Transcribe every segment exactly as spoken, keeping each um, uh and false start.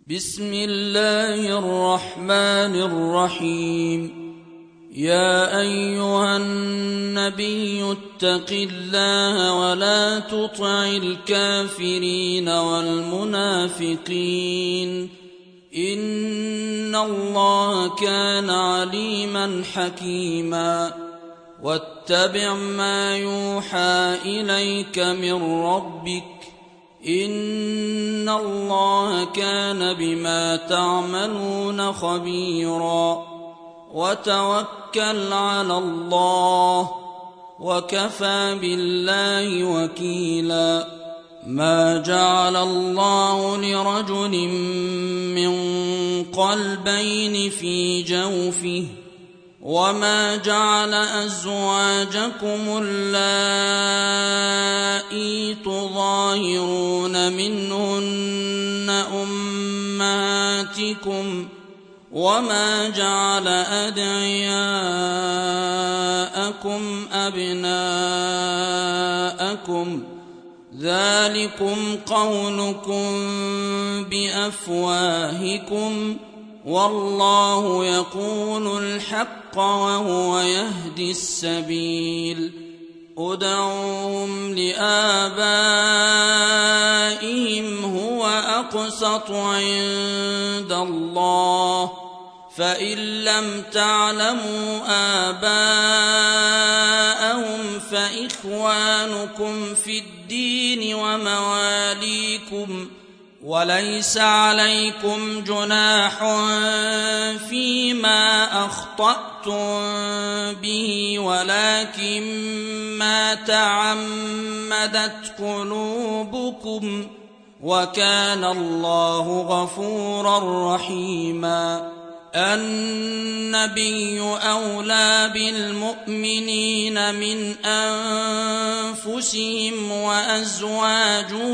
بسم الله الرحمن الرحيم. يا أيها النبي اتق الله ولا تطع الكافرين والمنافقين إن الله كان عليما حكيما. واتبع ما يوحى إليك من ربك إن الله كان بما تعملون خبيرا. وتوكل على الله وكفى بالله وكيلا. ما جعل الله لرجل من قلبين في جوفه وما جعل أزواجكم اللائي تظاهرون منهن أمهاتكم وما جعل أدعياءكم أبناءكم ذلكم قولكم بأفواهكم والله يقول الحق وهو يهدي السبيل. ادعوهم لآبائهم هو أقسط عند الله فإن لم تعلموا آباءهم فإخوانكم في الدين ومواليكم وليس عليكم جناح فيما أخطأتم به ولكن ما تعمدت قلوبكم وكان الله غفورا رحيما. النبي أولى بالمؤمنين من أنفسهم وأزواجه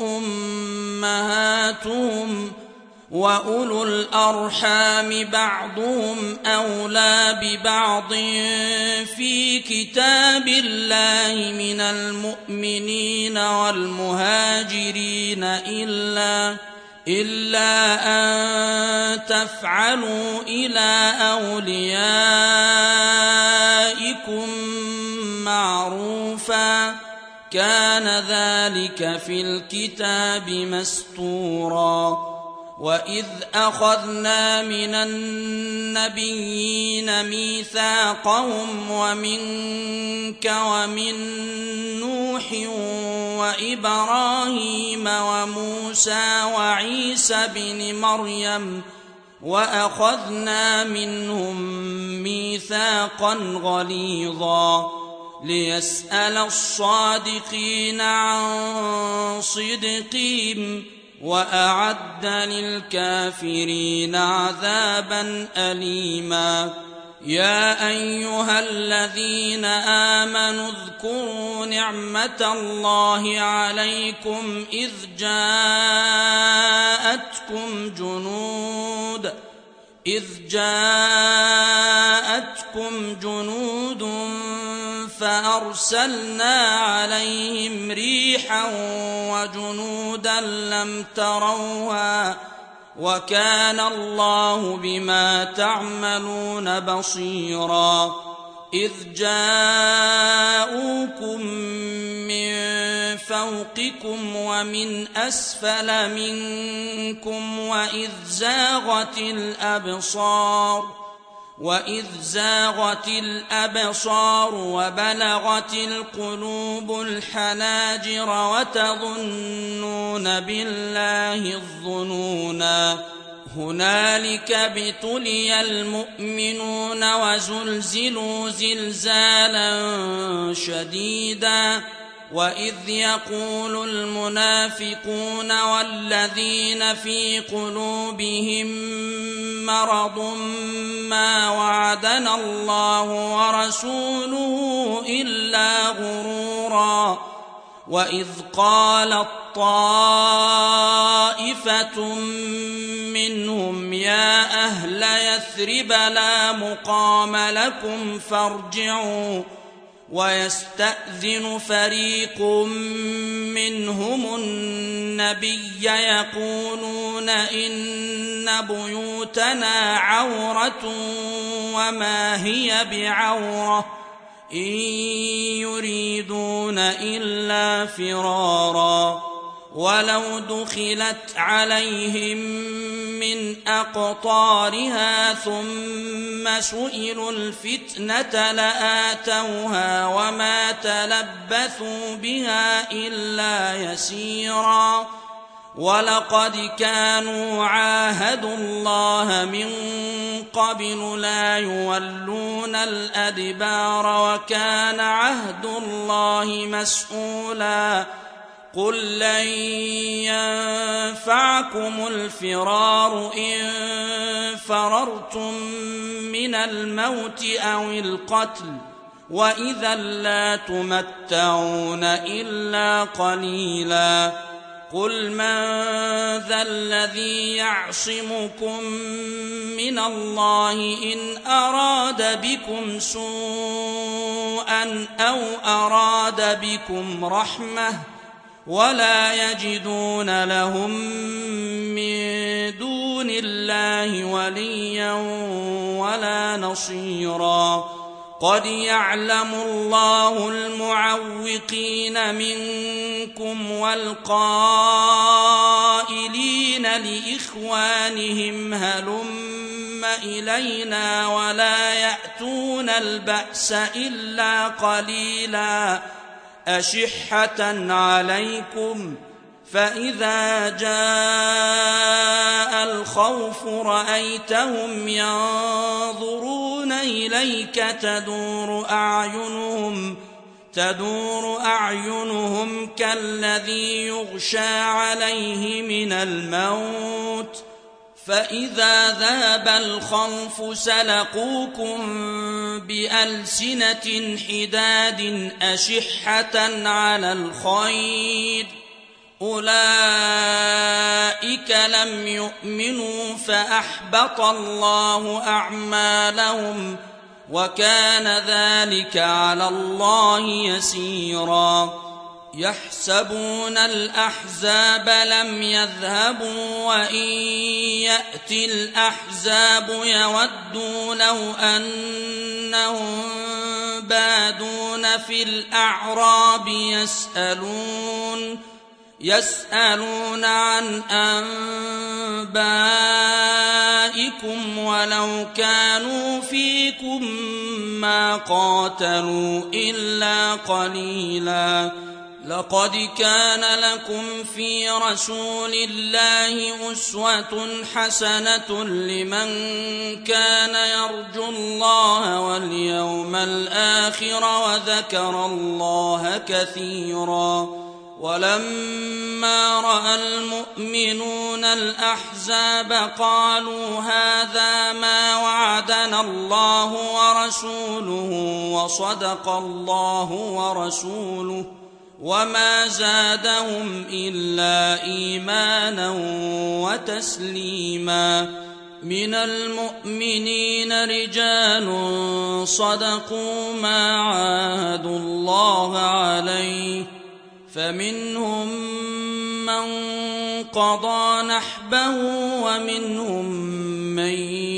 أمهاتهم وأولو الأرحام بعضهم أولى ببعض في كتاب الله من المؤمنين والمهاجرين إلا إلا أن تفعلوا إلى أوليائكم معروفا كان ذلك في الكتاب مسطورا. وإذ أخذنا من النبيين ميثاقهم ومنك ومن نوح وإبراهيم وموسى وعيسى بن مريم وأخذنا منهم ميثاقا غليظا ليسأل الصادقين عن صدقهم وأعد للكافرين عذابا أليما. يا أيها الذين آمنوا اذكروا نعمة الله عليكم إذ جاءتكم جنود إذ جاءتكم جنود فأرسلنا عليهم ريحا وجنودا لم تروها وكان الله بما تعملون بصيرا. إذ جاءوكم من فوقكم ومن أسفل منكم وإذ زاغت الأبصار وإذ زاغت الأبصار وبلغت القلوب الحناجر وتظنون بالله الظنونا. هنالك ابتلي المؤمنون وزلزلوا زلزالا شديدا. وإذ يقول المنافقون والذين في قلوبهم مرض ما وعدنا الله ورسوله إلا غرورا. وإذ قالت طائفة منهم يا أهل يثرب لا مقام لكم فارجعوا ويستأذن فريق منهم النبي يقولون إن بيوتنا عورة وما هي بعورة إن يريدون إلا فرارا ولو دخلت عليهم من أقطارها ثم سئلوا الفتنة لآتوها وما تلبثوا بها إلا يسيرا ولقد كانوا عاهدوا الله من قبل لا يولون الأدبار وكان عهد الله مسؤولا قل لن ينفعكم الفرار إن فررتم من الموت أو القتل وإذا لا تمتعون إلا قليلا قل من ذا الذي يعصمكم من الله إن أراد بكم سوءا أو أراد بكم رحمة ولا يجدون لهم من دون الله وليا ولا نصيرا قد يعلم الله المعوقين منكم والقائلين لإخوانهم هلم إلينا ولا يأتون البأس إلا قليلا أشحة عليكم فإذا جاء الخوف رأيتهم ينظرون إليك تدور أعينهم تدور أعينهم كالذي يغشى عليه من الموت فإذا ذهب الخوف سلقوكم بألسنة حداد أشحة على الخير أولئك لم يؤمنوا فأحبط الله أعمالهم وكان ذلك على الله يسيرا يحسبون الأحزاب لم يذهبوا وإن يأتي الأحزاب يودوا لو أنهم بادون في الأعراب يسألون يسألون عن أنبائكم ولو كانوا فيكم ما قاتلوا إلا قليلا لقد كان لكم في رسول الله أسوة حسنة لمن كان يرجو الله واليوم الآخر وذكر الله كثيرا ولما رأى المؤمنون الأحزاب قالوا هذا ما وعدنا الله ورسوله وصدق الله ورسوله وما زادهم إلا إيمانا وتسليما من المؤمنين رجال صدقوا ما عاهدوا الله عليه فمنهم من قضى نحبه ومنهم من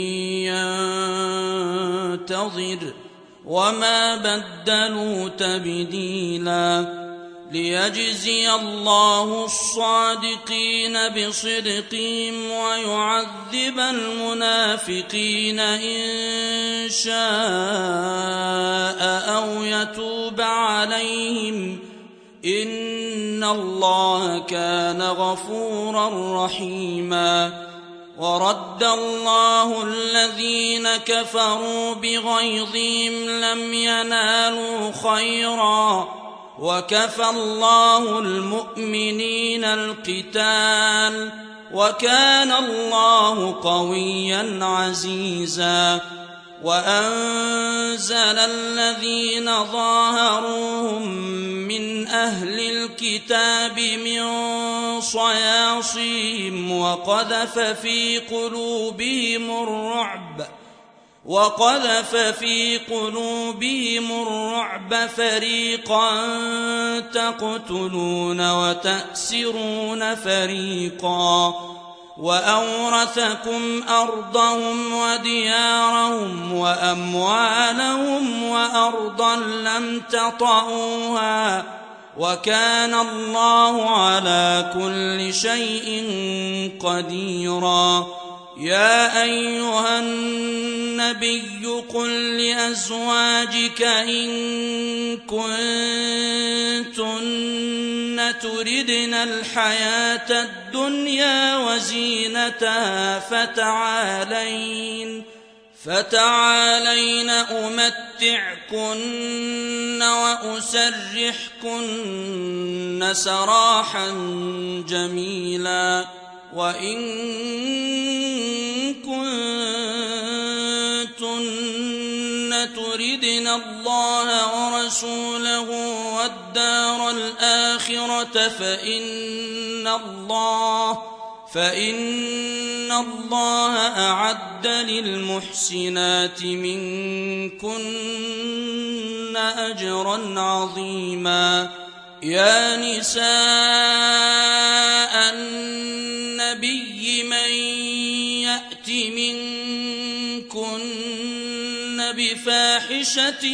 ينتظر وما بدلوا تبديلا ليجزي الله الصادقين بصدقهم ويعذب المنافقين إن شاء أو يتوب عليهم إن الله كان غفورا رحيما ورد الله الذين كفروا بغيظهم لم ينالوا خيرا وكفى الله المؤمنين القتال وكان الله قويا عزيزا وأنزل الذين ظاهروهم من أهل الكتاب من صياصيهم وقذف في قلوبهم الرعب وقذف في قلوبهم الرعب فريقا تقتلون وتأسرون فريقا وأورثكم أرضهم وديارهم وأموالهم وأرضا لم تطئوها وكان الله على كل شيء قديرا. يا أيها النبي قل لأزواجك إن كنتن تردن الحياة الدنيا وزينتها فتعالين فتعالين أمتعكن وأسرحكن سراحا جميلا. وإن كنتن تردن الله ورسوله والدار الآخرة فإن الله فإن الله أعد للمحسنات منكن أجرا عظيما. يا نساء النبي من يأت منكن بفاحشة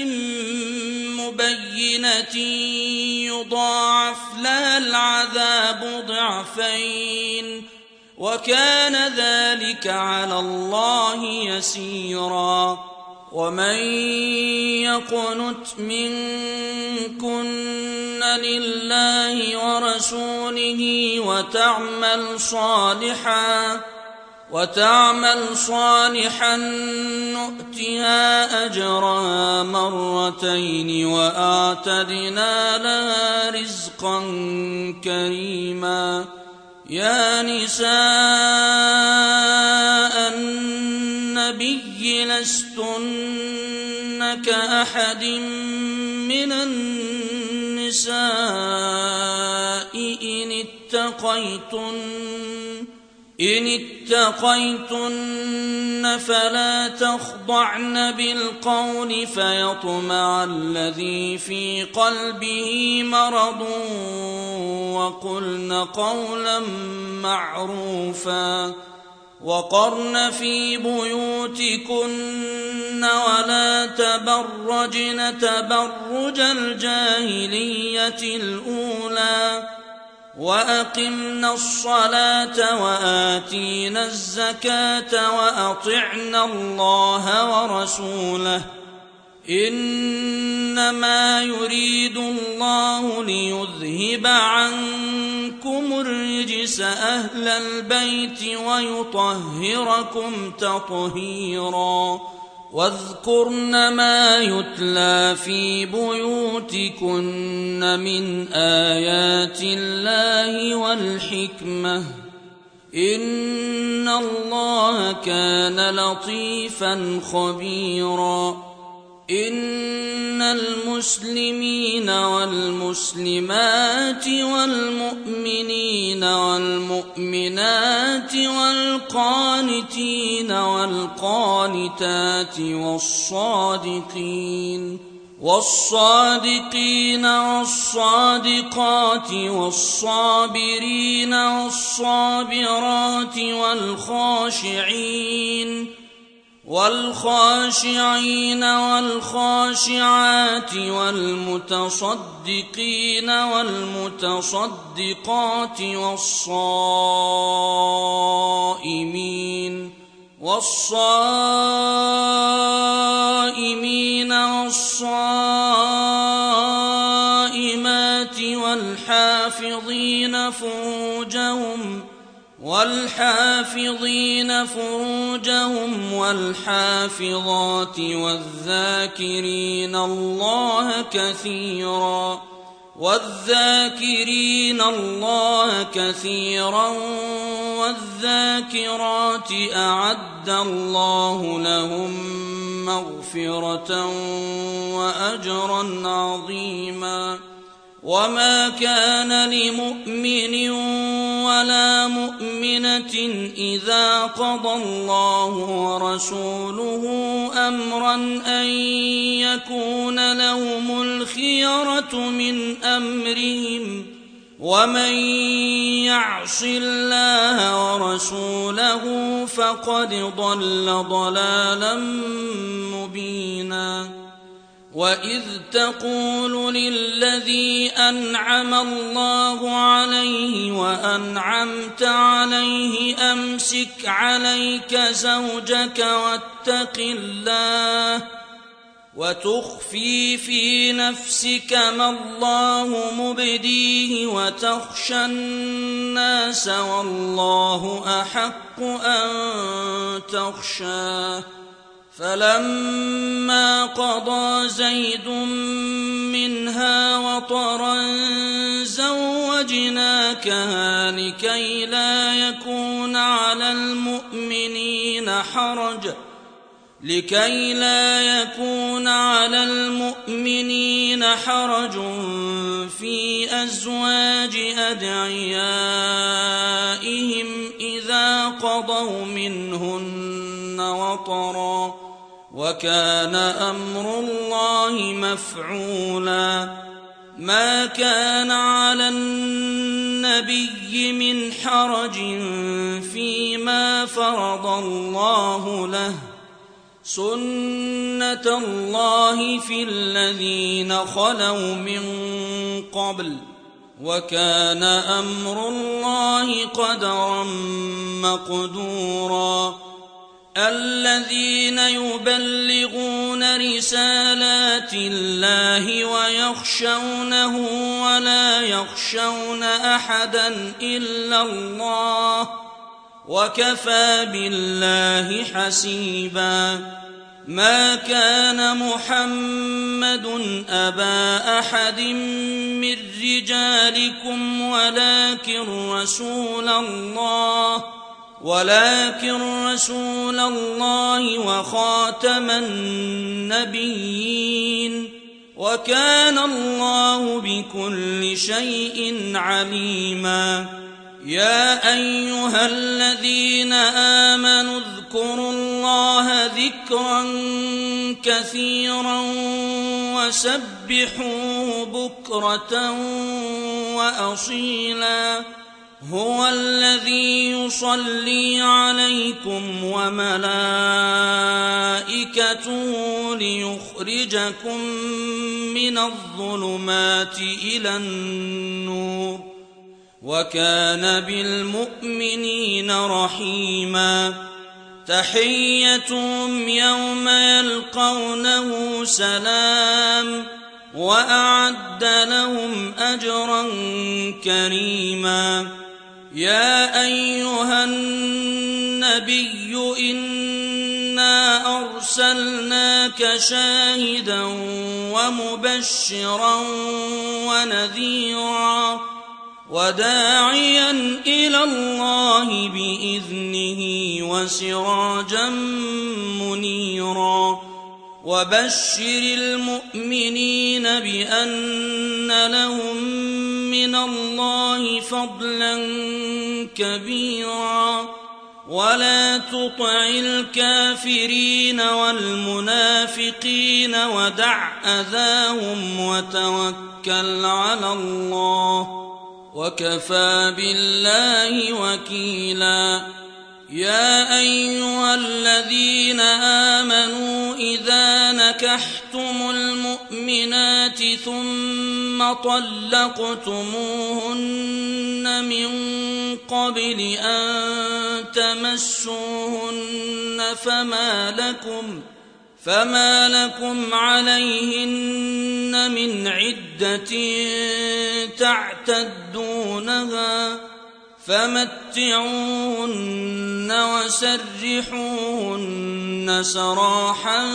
مبينة يضاعف لها العذاب ضعفين وكان ذلك على الله يسيرا. ومن يقنت منكن لله ورسوله وتعمل صالحا وتعمل صالحا نؤتها أجرها مرتين وأعتدنا لها رزقا كريما. يا نساء النبي لستن كأحد من النساء إن اتقيتن إن اتقيتن فلا تخضعن بالقول فيطمع الذي في قلبه مرض وقلن قولا معروفا. وقرن في بيوتكن ولا تبرجن تبرج الجاهلية الأولى وأقمنا الصلاة وآتينا الزكاة وأطعنا الله ورسوله إنما يريد الله ليذهب عنكم الرجس أهل البيت ويطهركم تطهيرا. واذكرن ما يتلى في بيوتكن من آيات الله والحكمة إن الله كان لطيفا خبيرا. إن المسلمين والمسلمات والمؤمنين والمؤمنات والقانتين والقانتات والصادقين والصادقين والصادقات والصابرين والصابرات والخاشعين والخاشعين والخاشعات والمتصدقين والمتصدقات والصائمين والصائمين والصائمات والحافظين فروجهم والحافظين فروجهم والحافظات والذاكرين الله كثيرا والذاكرين الله كثيرا والذاكرات أعد الله لهم مغفرة وأجرا عظيما. وما كان لمؤمن ولا مؤمنة المؤمنة إذا قضى الله ورسوله أمرا أن يكون لهم الخيرة من أمرهم ومن يعص الله ورسوله فقد ضل ضلالا مبينا وإذ تقول للذي أنعم الله عليه وأنعمت عليه أمسك عليك زوجك واتق الله وتخفي في نفسك ما الله مبديه وتخشى الناس والله أحق أن تخشاه فلما قضى زيد منها وطرا زوجناكها لكي لا يكون على المؤمنين حرج لكي لا يكون على المؤمنين حرج في أزواج أدعيائهم إذا قضوا منهن وطرا وكان أمر الله مفعولا ما كان على النبي من حرج فيما فرض الله له سنة الله في الذين خلوا من قبل وكان أمر الله قدرا مقدورا الذين يبلغون رسالات الله ويخشونه ولا يخشون أحدا إلا الله وكفى بالله حسيبا ما كان محمد أبا أحد من رجالكم ولكن رسول الله ولكن رسول الله وخاتم النبيين وكان الله بكل شيء عليما يا أيها الذين آمنوا اذكروا الله ذكرا كثيرا وسبحوه بكرة وأصيلا هو الذي يصلي عليكم وملائكته ليخرجكم من الظلمات إلى النور وكان بالمؤمنين رحيما تحيتهم يوم يلقونه سلام وأعد لهم أجرا كريما يا أيها النبي إنا أرسلناك شاهدا ومبشرا ونذيرا وداعيا إلى الله بإذنه وسراجا منيرا وبشر المؤمنين بأن لهم من الله فضلا كبيرا ولا تطع الكافرين والمنافقين ودع أذاهم وتوكل على الله وكفى بالله وكيلا يا أيها الذين آمنوا إذا نكحتم المؤمنات ثم طلقتموهن من قبل أن تمسوهن فما لكم فما لكم عليهن من عدة تعتدونها فمتعوهن وسرحوهن سراحا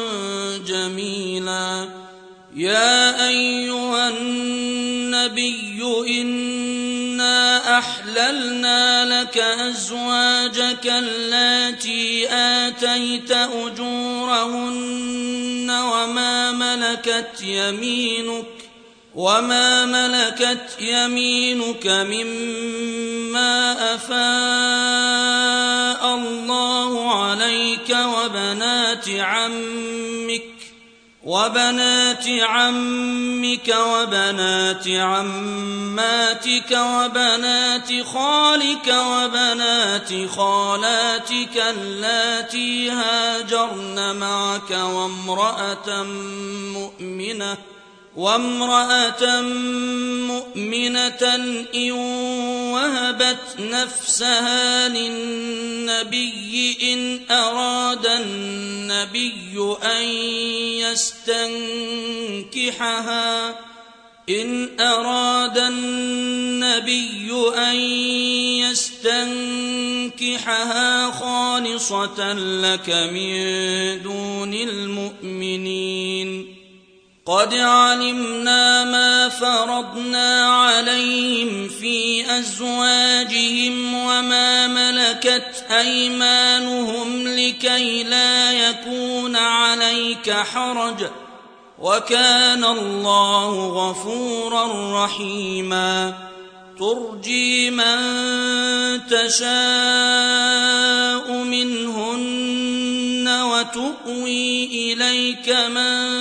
جميلا يا أيها النبي إنا أحللنا لك أزواجك اللاتي آتيت أجورهن وما ملكت يمينك وما ملكت يمينك مما أفاء الله عليك وبنات عمك وبنات عمك وبنات عماتك وبنات خالك وبنات خالاتك اللاتي هاجرن معك وامرأة مؤمنة وامرأة مؤمنة إن وهبت نفسها للنبي إن أراد النبي أن يستنكحها إن أراد النبي أن يستنكحها خالصة لك من دون المؤمنين. قد علمنا ما فرضنا عليهم في أزواجهم وما ملكت أيمانهم لكي لا يكون عليك حرج وكان الله غفورا رحيما. ترجي من تشاء منهن وتؤوي إليك من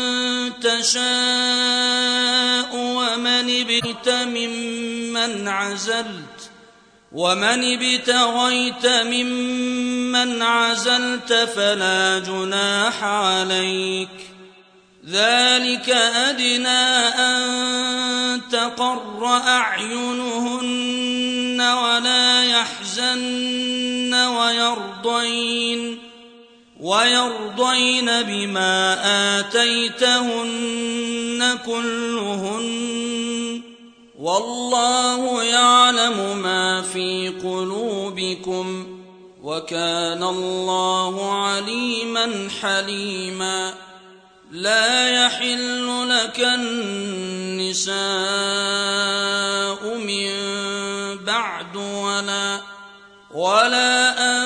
تشاء ومن ابتغيت ممن عزلت ومن ابتغيت ممن عزلت فلا جناح عليك. ذلك أدنى أن تقر أعينهن ولا يحزن ويرضين ويرضين بما آتيتهن كلهن والله يعلم ما في قلوبكم وكان الله عليما حليما. لا يحل لك النساء من بعد ولا ولا أن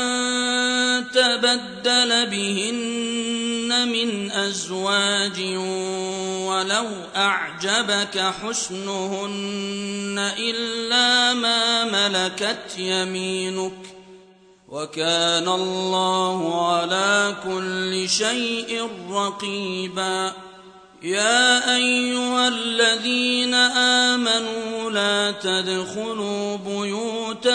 تبدل بهن من أزواج ولو أعجبك حسنهن إلا ما ملكت يمينك وكان الله على كل شيء رقيبا. يا أيها الذين آمنوا لا تدخلوا بيوت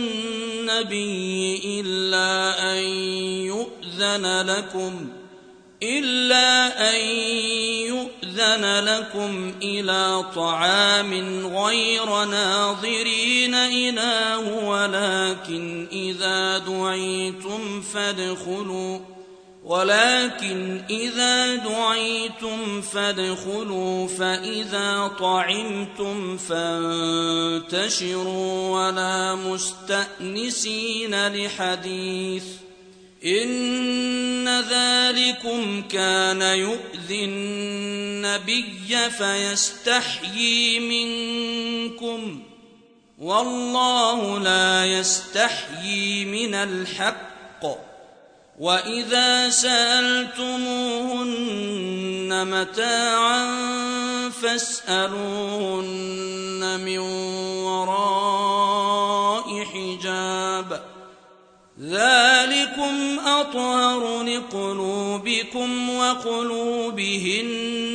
النبي إلا أن يؤذن لكم إلا أن يؤذن لكم إلى طعام غير ناظرين إناه ولكن إذا دعيتم فادخلوا ولكن إذا دعيتم فادخلوا فإذا طعمتم فانتشروا ولا مستأنسين لحديث إن ذلكم كان يؤذي النبي فيستحيي منكم والله لا يستحيي من الحق. وإذا سألتموهن متاعا فاسألوهن من وراء حجاب ذلكم أطهر لقلوبكم وقلوبهن.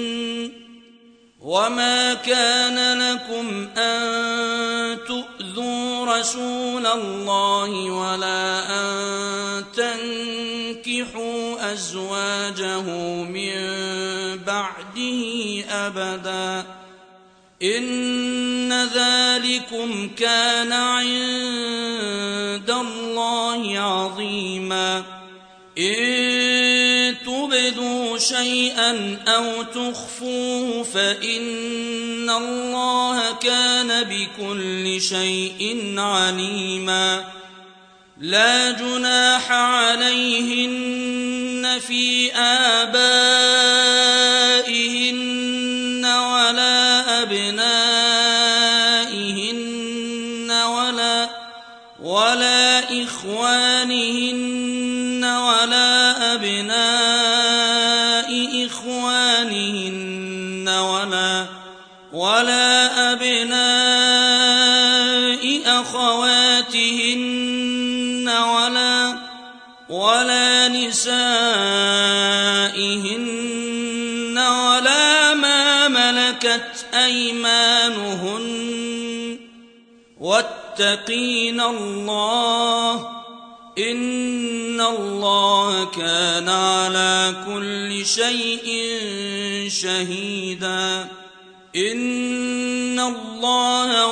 وما كان لكم أن تؤذوا رسول الله ولا أن تنكحوا أزواجه من بعده أبدا إن ذلكم كان عند الله عظيما. إن تبدوا شيئا أو تخفوه فإن الله كان بكل شيء عليما. لا جناح عليهن في آبائهن ولا أبنائهن ولا ولا إخوانهن ولا أبناء إخوانهن ولا ولا ولا نسائهن ولا ما ملكت أيمانهن واتقين الله إن الله كان على كل شيء شهيدا إن الله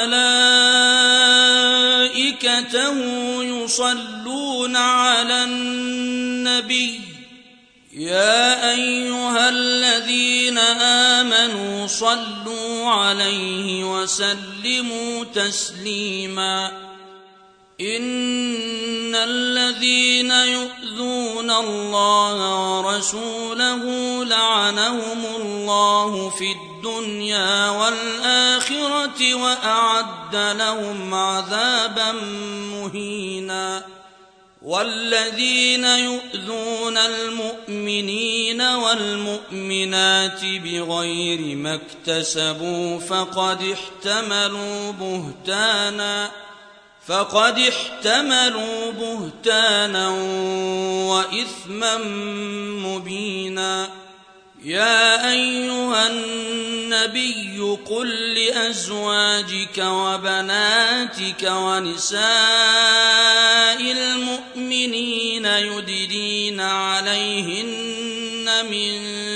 وملائكته يصلون على النبي يا أيها الذين آمنوا صلوا عليه وسلموا تسليما إن الذين يؤذون الله ورسوله لعنهم الله في الدنيا والآخرة وأعد لهم عذابا مهينا والذين يؤذون المؤمنين والمؤمنات بغير ما اكتسبوا فقد احتملوا بهتانا فقد احتملوا بهتانا وإثما مبينا يا أيها النبي قل لأزواجك وبناتك ونساء المؤمنين يدنين عليهن من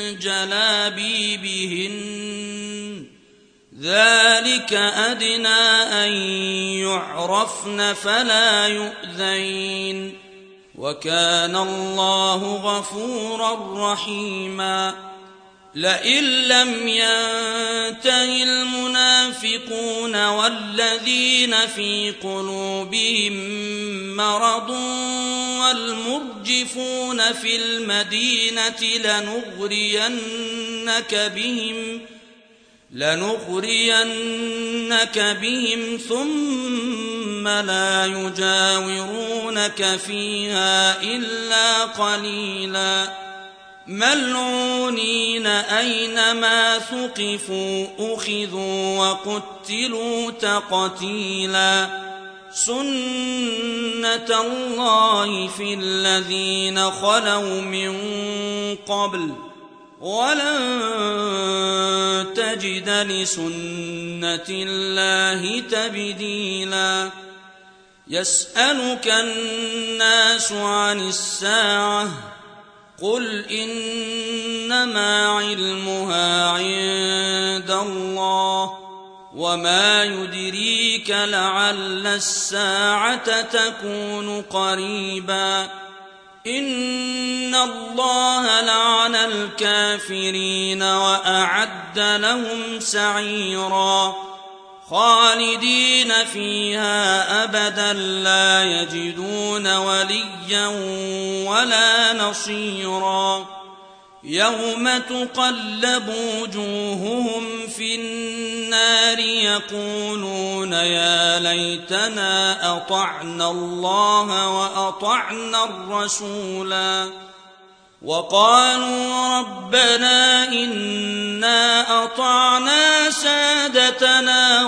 جلابيبهن ذلك أدنى أن يعرفن فلا يؤذين وكان الله غفورا رحيما لئن لم ينته المنافقون والذين في قلوبهم مرض والمرجفون في المدينة لنغرينك بهم لنغرينك بهم ثم لا يجاورونك فيها إلا قليلا ملعونين أينما ثقفوا أخذوا وقتلوا تقتيلا سنة الله في الذين خلوا من قبل ولن تجد لسنة الله تبديلا يسألك الناس عن الساعة قل إنما علمها عند الله وما يدريك لعل الساعة تكون قريبا إن الله لعن الكافرين وأعد لهم سعيرا خالدين فيها أبدا لا يجدون وليا ولا نصيرا يوم تقلب وجوههم في النار يقولون يا ليتنا أطعنا الله وأطعنا الرسولا وقالوا ربنا إنا أطعنا سادتنا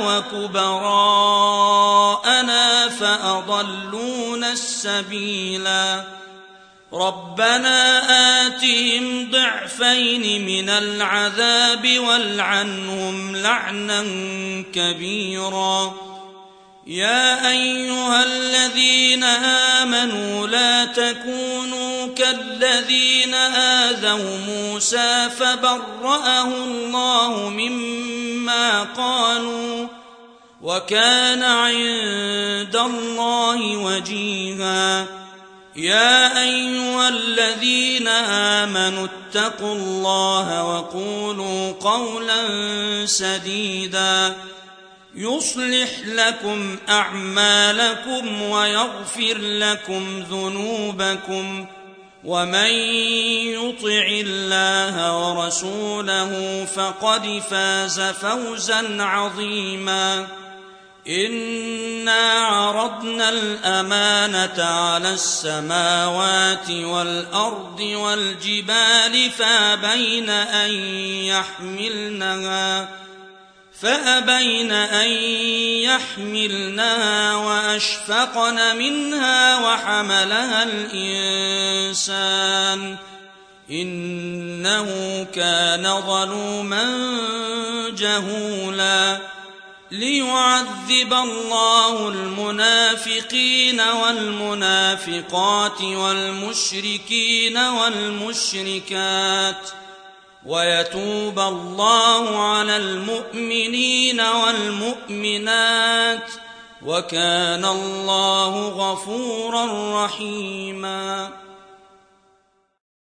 وكبراءنا فأضلونا السبيلا ربنا آتهم ضعفين من العذاب والعنهم لعنا كبيرا يا أيها الذين آمنوا لا تكونوا كالذين آذوا موسى فبرأه الله مما قالوا وكان عند الله وجيها يا أيها الذين آمنوا اتقوا الله وقولوا قولا سديدا يصلح لكم أعمالكم ويغفر لكم ذنوبكم ومن يطع الله ورسوله فقد فاز فوزا عظيما إنا عرضنا الأمانة على السماوات والأرض والجبال فأبين أن يحملنها فأبين أن يحملنها وأشفقن منها وحملها الإنسان إنه كان ظلوما جهولا ليعذب الله المنافقين والمنافقات والمشركين والمشركات ويتوب الله على المؤمنين والمؤمنات وكان الله غفورا رحيما.